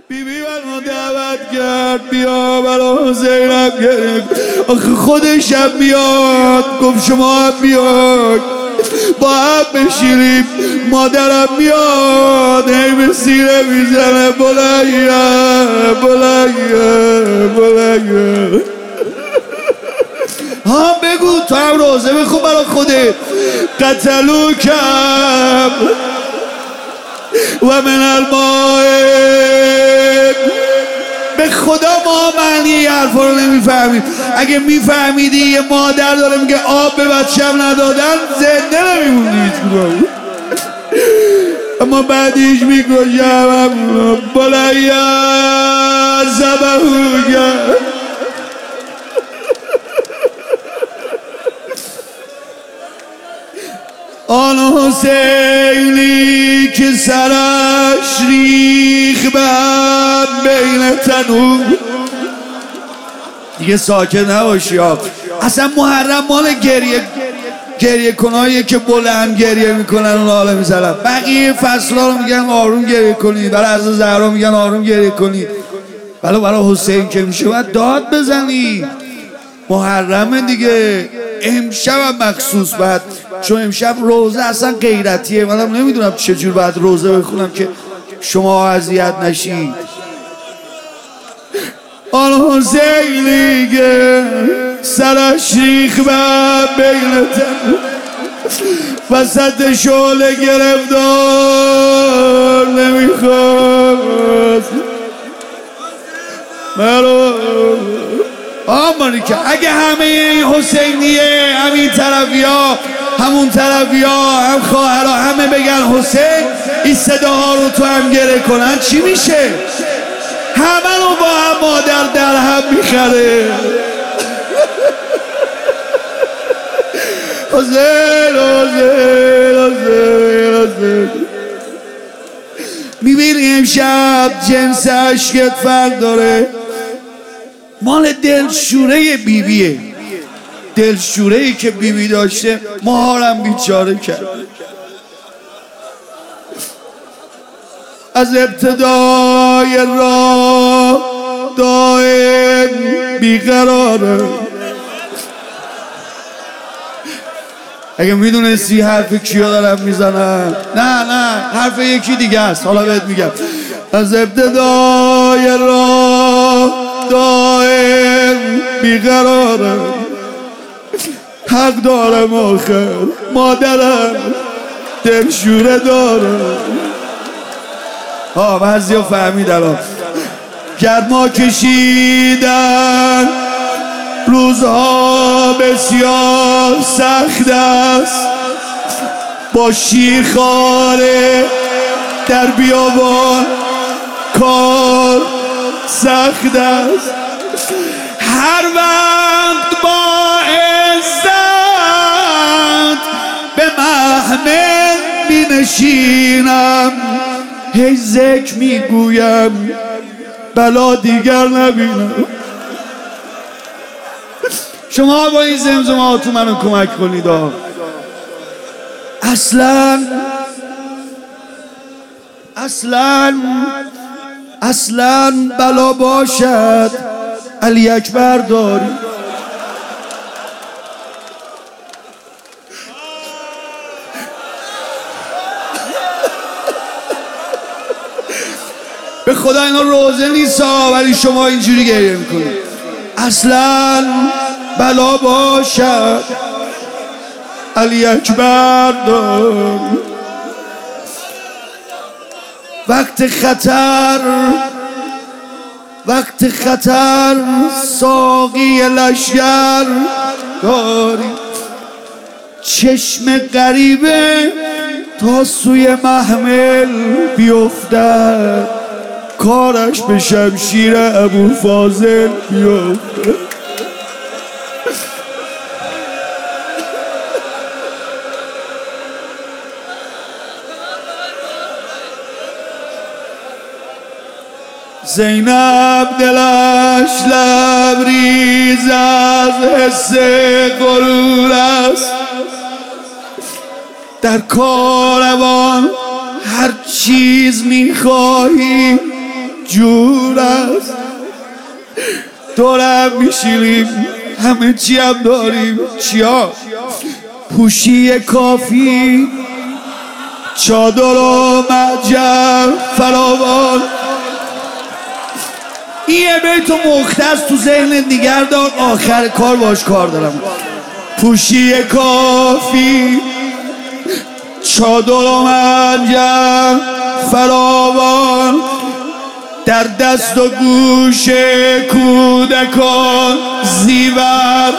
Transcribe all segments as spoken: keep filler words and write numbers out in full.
بیبی منو دعوت کرد بیا برا حسینم گرفت. آخه خودشم بیاد گفت شما هم بیاد با هم بشیریم. مادرم میاد هی به سینه میزنه بلنگه بلنگه بلنگه. ها بگو تو هم روزه بخون برا خودت. قتلو کم و من الماء. به خدا ما معنی یه حرفا رو نمیفهمیم. اگه میفهمیدی یه مادر داره میگه آب به بچه‌م ندادن زنده نمیموندی هیچ کدوم. اما بعدیش میکشم بلیا زبهو کرد. آن حسینی که سرش ریخ بر بین تنور. دیگه ساکت نباشی ها. اصلا محرم مال گریه گریه کناییه که بلند گریه میکنن اون حالا میزنن. بقیه فصلا رو میگن آروم گریه کنید. برای عرض زهرا میگن آروم گریه کنید. ولی برای حسین که میشه باید داد بزنی. محرمه دیگه. امشب هم مخصوص بعد چون امشب روزه اصلا غیرتیه. منم نمیدونم چجور باید روزه بخونم که شما اذیت نشید. آن حسینی که سرش ریخ بر بین تن وسط شعله گرفتار نمیخواست مرو. آمانی که اگه همه این حسینیه همین طرفی ها همون طرفی ها هم خواهر ها همه بگن حسین این صداها رو تو هم گره کنن چی میشه؟ همه رو با هم مادر در هم میخره. حسین حسین حسین حسین. میبینی امشب جنس عشقت فرق داره. مال دلشوره بیبیه. دلشوره‌ای که بیبی داشته ماهارم بیچاره کرد. از ابتدای راه دائم بیقراره. اگه میدونستی حرف کیا دارم میزنم. نه نه حرف یکی دیگه است حالا بهت میگم. از ابتدای راه دائم بیقراره. حق دارم آخر مادرم دلشوره داره. ها بعضی ها فهمیدن. گرما کشیدن روزها بسیار سخت است. با شیرخواره در بیابان کار سخت است. هر وقت با عزت به محمل می نشینم هی ذکر می گویم بلا دیگر نبینم. شما با این زمزمات منو کمک کنید. اصلا اصلا اصلا بلا باشد علی اکبر داری. به خدا اینا روزه نیست ولی شما اینجوری گریه میکنید. اصلا بلا باشد علی اکبر داری. وقت خطر وقت خطر ساقی لشگر داری. چشم غریبه تا سوی محمل بیفتد کارش به شمشیر ابو فاضل بیفتد. زینب دلش لبریز از حس غرور است. در کاروان هر چیز میخواهی جور است، دورم میشینیم همه چی هم داریم. چیا؟ پوشی کافی، چادر و مجر فراوان. این یه بیت و مختص تو ذهنت نگه دار، آخر کار باش کار دارم. پوشی کافی، چادر و مجر فراوان، در دست و گوش کودکان زیور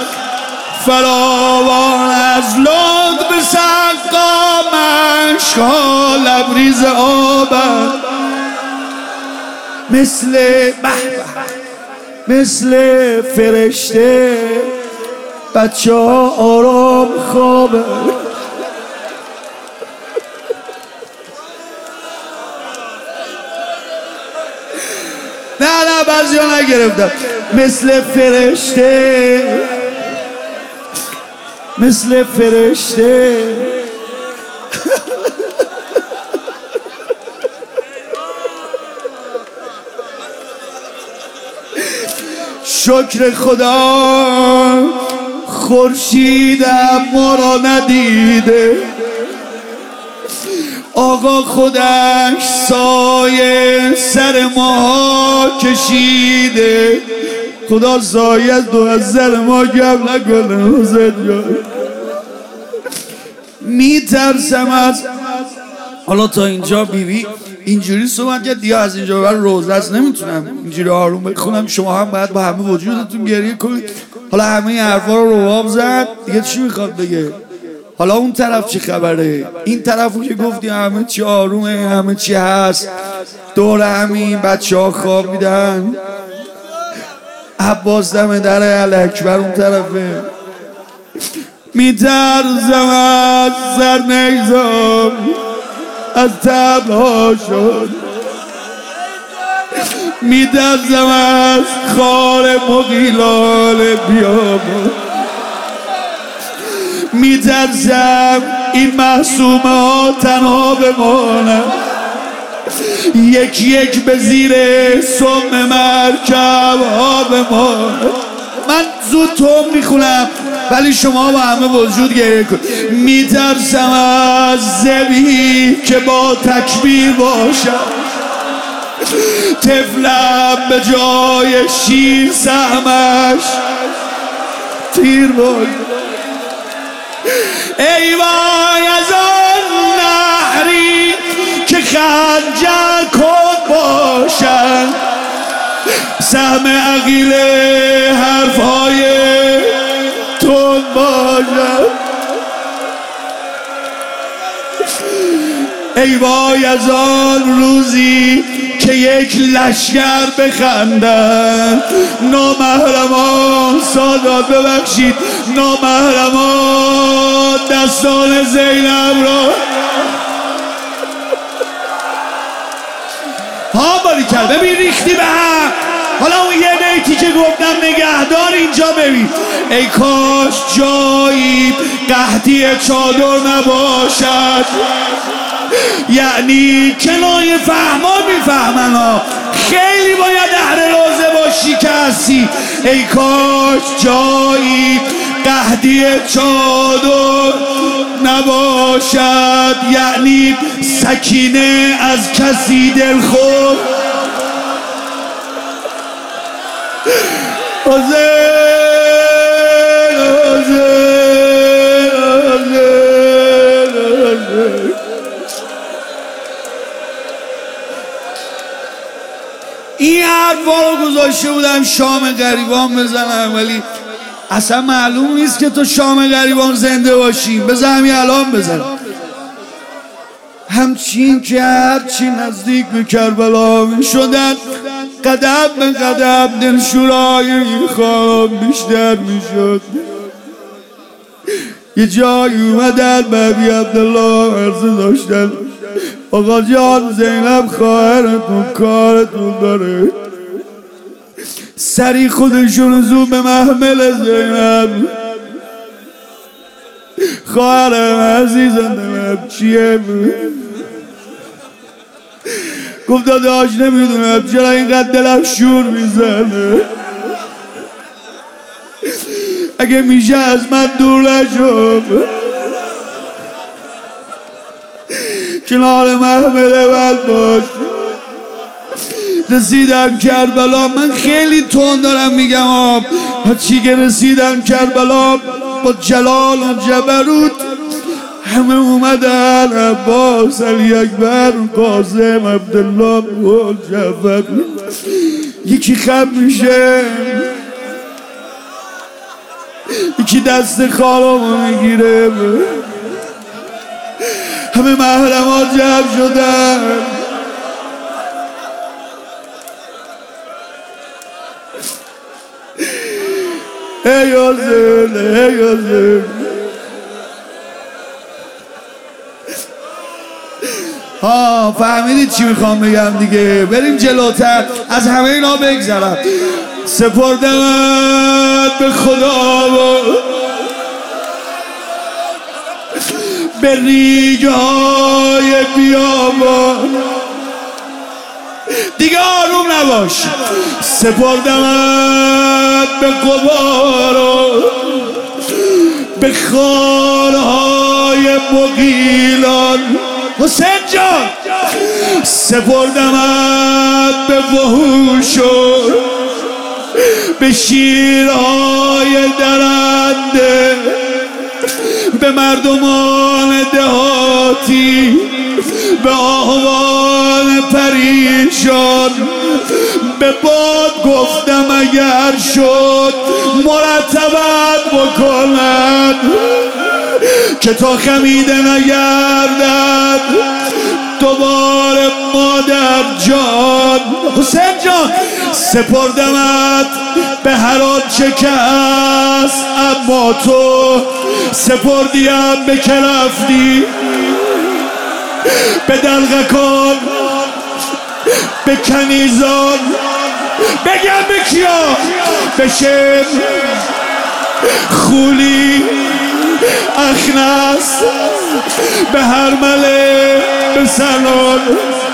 فراوان. از لطف سقامش ها لبریز آبد، مثل مثل فرشته بچه ها آرام خوابه. نه نه بعضی ها نگرفتم. مثل فرشته، مثل فرشته. شکر خدا خورشیدم ما را ندیده، آقا خودش سایه سر ما کشیده. خدا سایه دو از سر ما کم نکنه. حسین جان میترسم از، حالا تا اینجا بیبی اینجوری صحبت کرد دیگه، از اینجا بر روزه است نمیتونم اینجوری آروم بخونم. شما هم باید با همه وجودتون گریه کنید. حالا همه این حرفا رو رواب زد دیگه، چی میخواد بگه؟ حالا اون طرف چی خبره؟ این طرفو که گفتی همه چی آرومه، همه چی هست، دور همین بچه ها خواب میدن. عباس دم در الاکبر اون طرفه. میترسم از سر نیزم، از طبلها شد. میترسم از خار مغیلان بیابان. میترسم این معصومه ها تنها بمانم، یک یک به زیر سم مرکب ها بمانم. من زود توم میخونم ولی شما با همه وجود گریه کن. میترسم از ذبیحی که با تکبیر باشم، طفلم به جای شیر سهمش تیر باشم. ای وای از آن نهری که خنجر کن باشن، سهم عقیل حرفهای تون باشن. ای وای از آن روزی که یک لشکر بخندن، نامحرمان سادات ببخشید، نامحرمان دستان زینب را ها باری کرد. ببین ریختی به هم. حالا اون یه بیتی که گفتم نگهدار اینجا ببین. ای کاش جایی قحطی چادر نباشد، یعنی کنایه فهما میفهمن ها، خیلی باید اهل روزه باشی که هستی. ای کاش جایی قحطی چادر نباشد، یعنی سکینه از کسی دلخور. حسین حسین حسین. این حرفا رو گذاشته بودم شام غریبان بزنم، ولی اصلا معلوم نیست که تو شام غریبان زنده باشی. بزن همین الان بزن. همچین که هرچی نزدیک به کربلا می شدن، قدم به قدم دلشورای این خواب بیشتر می شد. یه جایی اومدن به ابی عبدالله عرضه داشتن، آقا جان زینب خواهرتون کارتون داره. سری خودشون زود به محمل زینب، خواهرم عزیزم دلم چیه؟ گفت داداش نمیدونم چرا اینقدر دلم شور میزنه، اگه میشه از من دور نشم، کنار محمد من باش. رسیدم کربلا، من خیلی تون دارم میگم آب چی که رسیدم کربلا با جلال و جبروت همه اومدن، عباس، علی اکبر، قاسم، عبدالله، بول، جعفر. یکی خم میشه، یکی دست خالمو میگیره، همه محرم ها جمع شدن. ای حسین، ای حسین. ها فهمیدید چی میخوام بگم دیگه؟ بریم جلوتر، از همه اینا بگذرم. سپردمت به خدا و به ریگ های بیابان، دیگه آروم نباش. سپردمت به غبار و به خارهای مغیلان، حسین جان. سپردمت به وحوش و به شیرهای درنده، به مردمان دهاتی، به آهوان پریشان. به باد گفتم اگر شد مرتبت بکنن که تا خمیده نگردد دوباره مادر جان. حسین جان سپردمت به هر آنچه که هست، اما تو سپردیم به که رفتی، به دلغکان، به کنیزان، بگم به کیا، به شم، خولی، اخنس، به هرمله، به سنان.